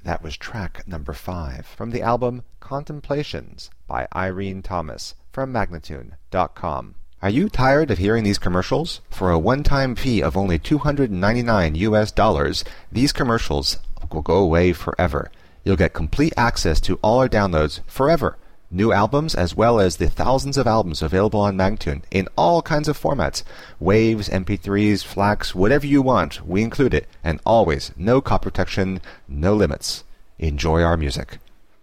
That was track number 5 from the album Contemplations by Irene Thomas from Magnatune.com. Are you tired of hearing these commercials? For a one-time fee of only $299, these commercials will go away forever. You'll get complete access to all our downloads forever. New albums as well as the thousands of albums available on Magnatune in all kinds of formats. Waves, MP3s, FLACs, whatever you want, we include it. And always, no copy protection, no limits. Enjoy our music.